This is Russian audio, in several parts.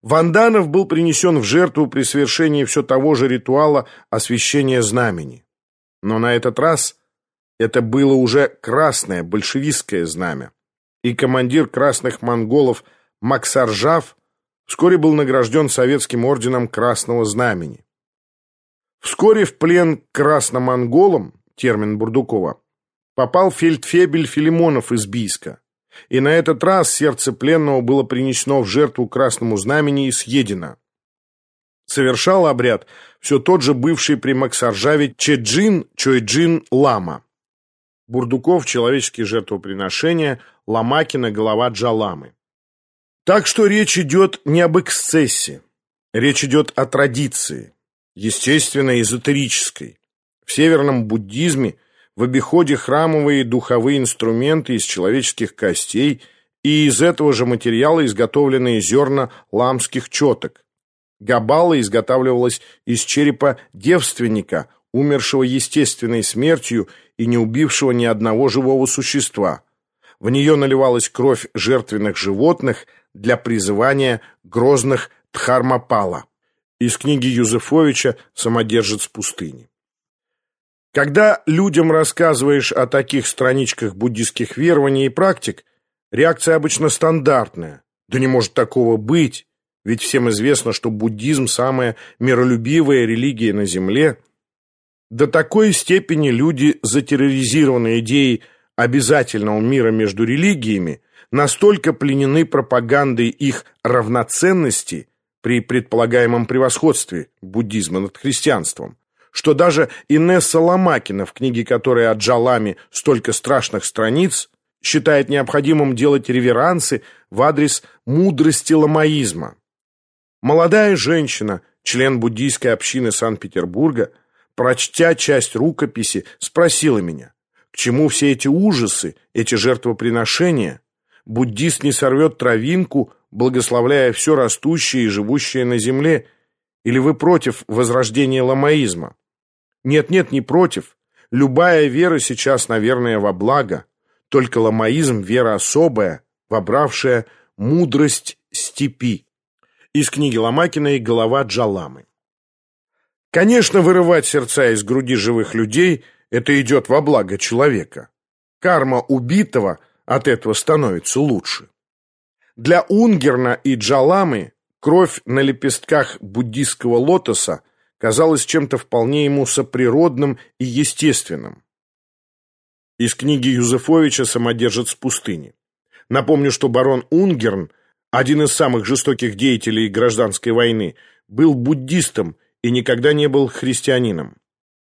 Ванданов был принесен в жертву при совершении все того же ритуала освящения знамени. Но на этот раз это было уже красное большевистское знамя, и командир красных монголов Максаржав вскоре был награжден советским орденом Красного Знамени. Вскоре в плен к красномонголам, термин Бурдукова, попал фельдфебель Филимонов из Бийска, и на этот раз сердце пленного было принесено в жертву Красному Знамени и съедено. Совершал обряд все тот же бывший при Максаржаве Чеджин Чойджин Лама. Бурдуков — человеческие жертвоприношения, Ломакина — голова Джаламы. Так что речь идет не об эксцессе, речь идет о традиции, естественно, эзотерической. В северном буддизме в обиходе храмовые духовые инструменты из человеческих костей и из этого же материала изготовленные зерна ламских четок. Габала изготавливалась из черепа девственника, умершего естественной смертью и не убившего ни одного живого существа. В нее наливалась кровь жертвенных животных для призывания грозных Дхармапала. Из книги Юзефовича «Самодержец пустыни». Когда людям рассказываешь о таких страничках буддистских верований и практик, реакция обычно стандартная. Да не может такого быть, ведь всем известно, что буддизм – самая миролюбивая религия на земле. До такой степени люди, затерроризированные идеей обязательного мира между религиями, настолько пленены пропагандой их равноценности при предполагаемом превосходстве буддизма над христианством, что даже Инесса Ломакина, в книге которой о Джаламе столько страшных страниц, считает необходимым делать реверансы в адрес мудрости ламаизма. Молодая женщина, член буддийской общины Санкт-Петербурга, прочтя часть рукописи, спросила меня, к чему все эти ужасы, эти жертвоприношения? Буддист не сорвет травинку, благословляя все растущее и живущее на земле? Или вы против возрождения ламаизма? Нет, не против. Любая вера сейчас, наверное, во благо. Только ламаизм — вера особая, вобравшая мудрость степи. Из книги Ломакиной «Голова Джаламы». Конечно, вырывать сердца из груди живых людей – это идет во благо человека. Карма убитого от этого становится лучше. Для Унгерна и Джаламы кровь на лепестках буддистского лотоса казалась чем-то вполне ему соприродным и естественным. Из книги Юзефовича «Самодержец пустыни». Напомню, что барон Унгерн, один из самых жестоких деятелей гражданской войны, был буддистом и никогда не был христианином.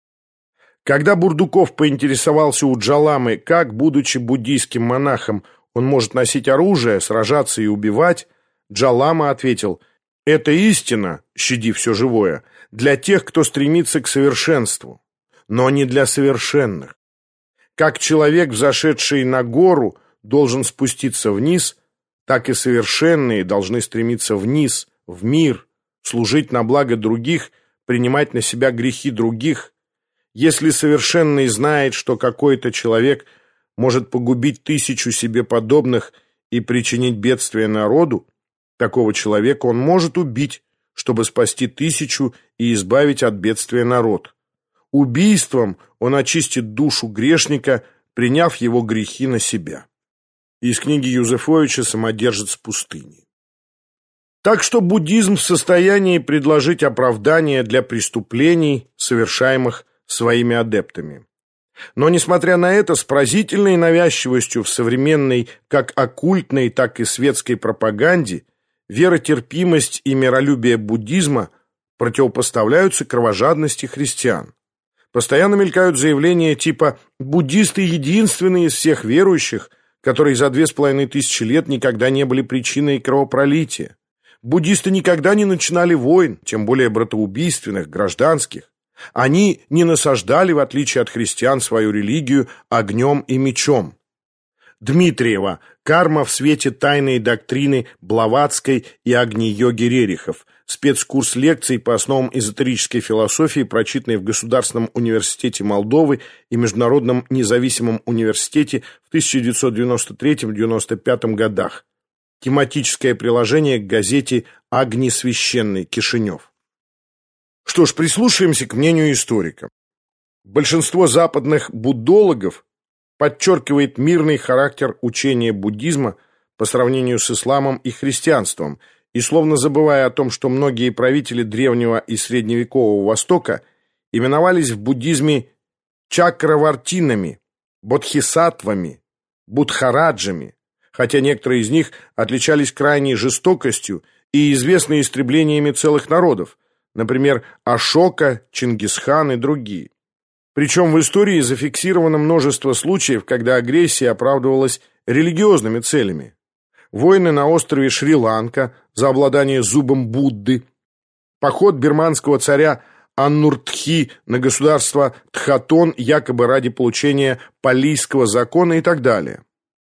Когда Бурдуков поинтересовался у Джаламы, как, будучи буддийским монахом, он может носить оружие, сражаться и убивать, Джалама ответил: «Это истина, щади все живое, для тех, кто стремится к совершенству, но не для совершенных. Как человек, взошедший на гору, должен спуститься вниз, так и совершенные должны стремиться вниз, в мир, служить на благо других, принимать на себя грехи других. Если совершенный знает, что какой-то человек может погубить 1000 себе подобных и причинить бедствие народу, такого человека он может убить, чтобы спасти 1000 и избавить от бедствия народ. Убийством он очистит душу грешника, приняв его грехи на себя». Из книги Юзефовича «Самодержец пустыни». Так что буддизм в состоянии предложить оправдание для преступлений, совершаемых своими адептами. Но, несмотря на это, с поразительной навязчивостью в современной как оккультной, так и светской пропаганде веротерпимость и миролюбие буддизма противопоставляются кровожадности христиан. Постоянно мелькают заявления типа «буддисты единственные из всех верующих, которые за 2500 лет никогда не были причиной кровопролития. Буддисты никогда не начинали войн, тем более братоубийственных, гражданских. Они не насаждали, в отличие от христиан, свою религию огнем и мечом». Дмитриева. «Карма в свете тайной доктрины Блаватской и Агни-йоги Рерихов». Спецкурс лекций по основам эзотерической философии, прочитанный в Государственном университете Молдовы и Международном независимом университете в 1993-1995 годах. тематическое приложение к газете «Агни священный. Кишинев». Что ж, прислушаемся к мнению историка. Большинство западных буддологов подчеркивает мирный характер учения буддизма по сравнению с исламом и христианством, и словно забывая о том, что многие правители древнего и средневекового Востока именовались в буддизме чакравартинами, бодхисаттвами, будхараджами, хотя некоторые из них отличались крайней жестокостью и известны истреблениями целых народов, например, Ашока, Чингисхан и другие. Причем в истории зафиксировано множество случаев, когда агрессия оправдывалась религиозными целями. Войны на острове Шри-Ланка за обладание зубом Будды, поход бирманского царя Аннуртхи на государство Тхатон якобы ради получения палийского закона и так далее.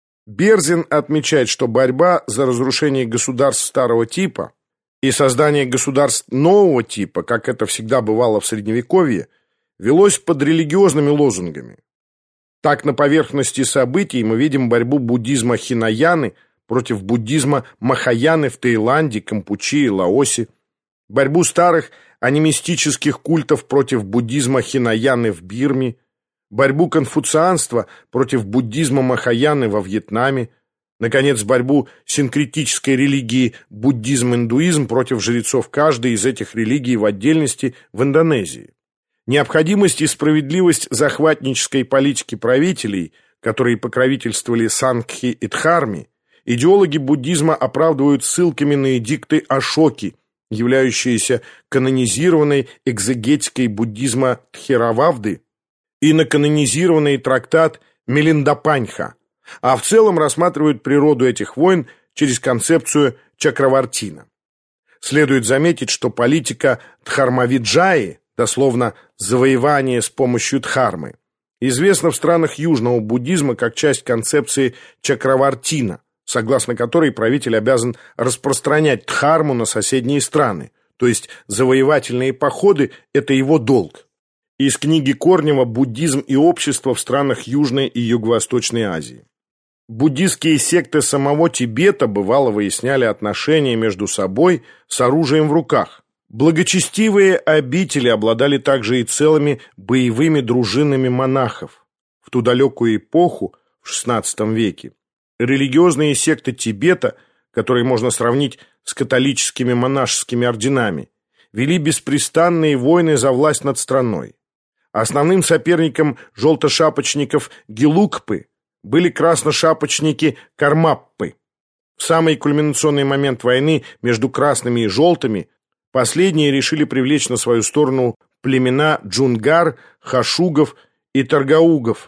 Берзин отмечает, что борьба за разрушение государств старого типа и создание государств нового типа, как это всегда бывало в Средневековье, велось под религиозными лозунгами. Так, на поверхности событий мы видим борьбу буддизма Хинаяны против буддизма Махаяны в Таиланде, Кампучии, Лаосе, борьбу старых анимистических культов против буддизма Хинаяны в Бирме, борьбу конфуцианства против буддизма Махаяны во Вьетнаме, наконец, борьбу синкретической религии буддизм-индуизм против жрецов каждой из этих религий в отдельности в Индонезии. Необходимость и справедливость захватнической политики правителей, которые покровительствовали Сангхи и Дхарме, идеологи буддизма оправдывают ссылками на эдикты Ашоки, являющиеся канонизированной экзегетикой буддизма Тхерававды, и на канонизированный трактат Милиндапаньха, а в целом рассматривают природу этих войн через концепцию Чакравартина. Следует заметить, что политика Дхармавиджаи, дословно «завоевание с помощью дхармы», известна в странах южного буддизма как часть концепции Чакравартина, согласно которой правитель обязан распространять дхарму на соседние страны, то есть завоевательные походы – это его долг. Из книги Корнева «Буддизм и общество в странах Южной и Юго-Восточной Азии». Буддистские секты самого Тибета бывало выясняли отношения между собой с оружием в руках. Благочестивые обители обладали также и целыми боевыми дружинами монахов. В ту далекую эпоху, в XVI веке, религиозные секты Тибета, которые можно сравнить с католическими монашескими орденами, вели беспрестанные войны за власть над страной. Основным соперником желтошапочников Гелукпы были красношапочники Кармаппы. В самый кульминационный момент войны между красными и желтыми последние решили привлечь на свою сторону племена Джунгар, Хашугов и Таргаугов.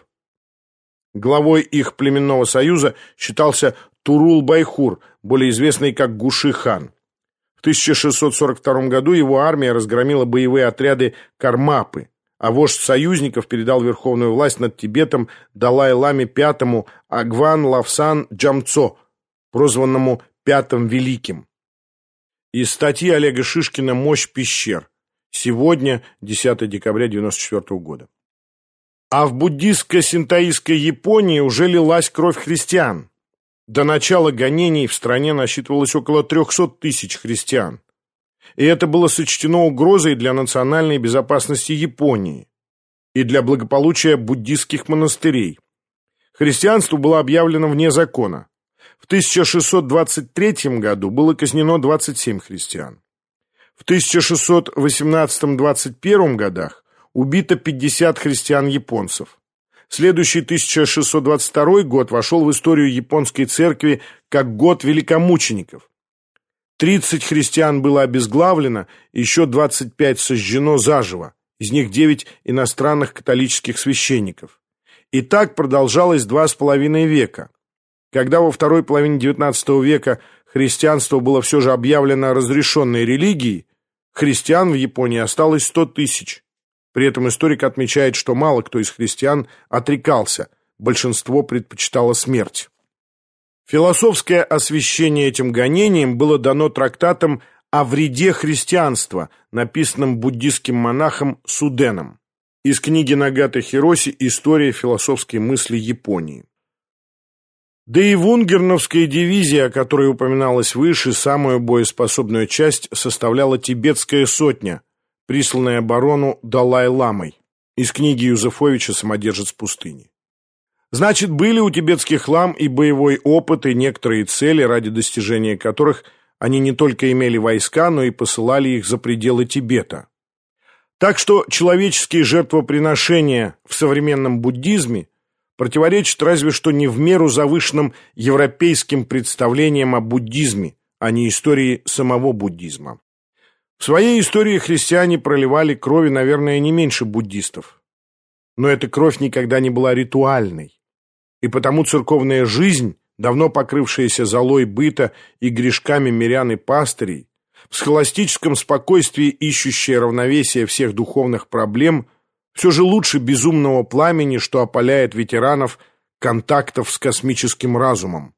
Главой их племенного союза считался Турул-Байхур, более известный как Гуши-хан. В 1642 году его армия разгромила боевые отряды Кармапы, а вождь союзников передал верховную власть над Тибетом Далай-ламе V Агван Лавсан Джамцо, прозванному Пятым Великим. Из статьи Олега Шишкина «Мощь пещер». Сегодня, 10 декабря 1994 года. А в буддистско-синтоистской Японии уже лилась кровь христиан. До начала гонений в стране насчитывалось около 300 тысяч христиан. И это было сочтено угрозой для национальной безопасности Японии и для благополучия буддистских монастырей. Христианство было объявлено вне закона. В 1623 году было казнено 27 христиан. В 1618-21 годах убито 50 христиан-японцев. Следующий 1622 год вошел в историю японской церкви как год великомучеников. 30 христиан было обезглавлено, еще 25 сожжено заживо, из них 9 иностранных католических священников. И так продолжалось 2,5 века. Когда во второй половине XIX века христианство было все же объявлено разрешенной религией, христиан в Японии осталось 100 тысяч. При этом историк отмечает, что мало кто из христиан отрекался, большинство предпочитало смерть. Философское освещение этим гонением было дано трактатом о вреде христианства, написанным буддистским монахом Суденом, из книги Нагата Хироси «История философской мысли Японии». Да и вунгерновская дивизия, о которой упоминалось выше, самую боеспособную часть составляла тибетская сотня, присланная барону Далай-ламой из книги Юзефовича «Самодержец пустыни». Значит, были у тибетских лам и боевой опыт, и некоторые цели, ради достижения которых они не только имели войска, но и посылали их за пределы Тибета. Так что человеческие жертвоприношения в современном буддизме противоречат разве что не в меру завышенным европейским представлениям о буддизме, а не истории самого буддизма. В своей истории христиане проливали крови, наверное, не меньше буддистов. Но эта кровь никогда не была ритуальной. И потому церковная жизнь, давно покрывшаяся золой быта и грешками мирян и пастырей, в схоластическом спокойствии ищущая равновесие всех духовных проблем, все же лучше безумного пламени, что опаляет ветеранов контактов с космическим разумом.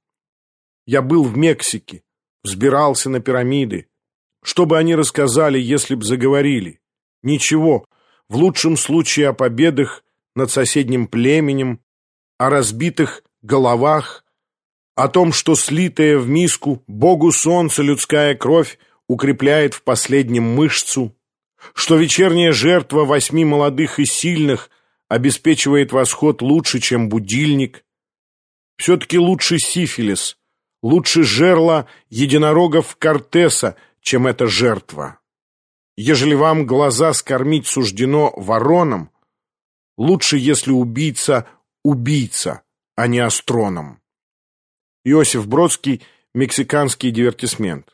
Я был в Мексике, взбирался на пирамиды. Что бы они рассказали, если б заговорили? Ничего, в лучшем случае о победах над соседним племенем, о разбитых головах, о том, что слитая в миску Богу солнца людская кровь укрепляет в последнем мышцу, что вечерняя жертва 8 молодых и сильных обеспечивает восход лучше, чем будильник. Все-таки лучше сифилис, лучше жерла единорогов Кортеса, чем эта жертва. Ежели вам глаза скормить суждено вороном, лучше, если убийца – убийца, а не астроном. Иосиф Бродский, мексиканский дивертисмент.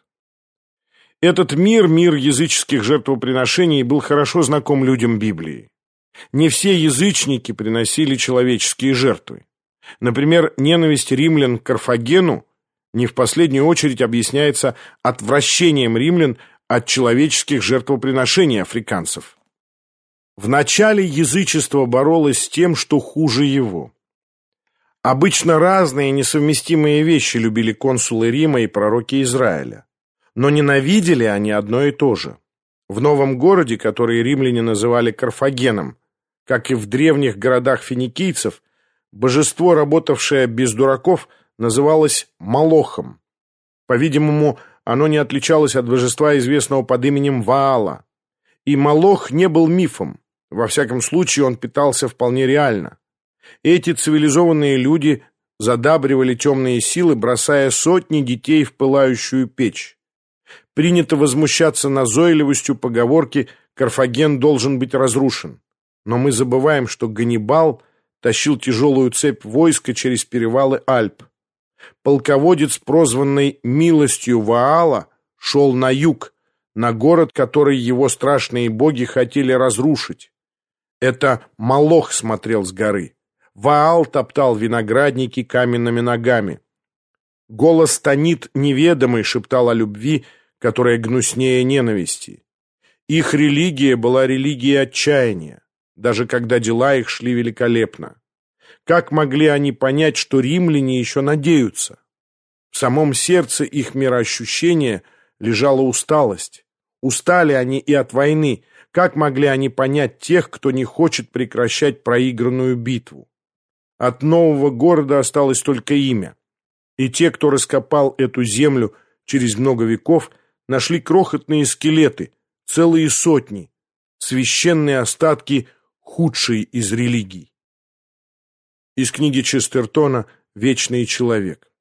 Этот мир языческих жертвоприношений, был хорошо знаком людям Библии. Не все язычники приносили человеческие жертвы. Например, ненависть римлян к Карфагену не в последнюю очередь объясняется отвращением римлян от человеческих жертвоприношений африканцев. Вначале язычество боролось с тем, что хуже его. Обычно разные несовместимые вещи любили консулы Рима и пророки Израиля. Но ненавидели они одно и то же. В новом городе, который римляне называли Карфагеном, как и в древних городах финикийцев, божество, работавшее без дураков, называлось Молохом. По-видимому, оно не отличалось от божества, известного под именем Ваала. И Молох не был мифом. Во всяком случае, он питался вполне реально. Эти цивилизованные люди задабривали темные силы, бросая сотни детей в пылающую печь. Принято возмущаться назойливостью поговорки «Карфаген должен быть разрушен». Но мы забываем, что Ганнибал тащил тяжелую цепь войска через перевалы Альп. Полководец, прозванный «милостью Ваала», шел на юг, на город, который его страшные боги хотели разрушить. Это Молох смотрел с горы. Ваал топтал виноградники каменными ногами. Голос Танит неведомый шептал о любви, которая гнуснее ненависти. Их религия была религией отчаяния, даже когда дела их шли великолепно. Как могли они понять, что римляне еще надеются? В самом сердце их мироощущения лежала усталость. Устали они и от войны. Как могли они понять тех, кто не хочет прекращать проигранную битву? От нового города осталось только имя. И те, кто раскопал эту землю через много веков, нашли крохотные скелеты, целые сотни, священные остатки худшей из религий. Из книги Честертона «Вечный человек».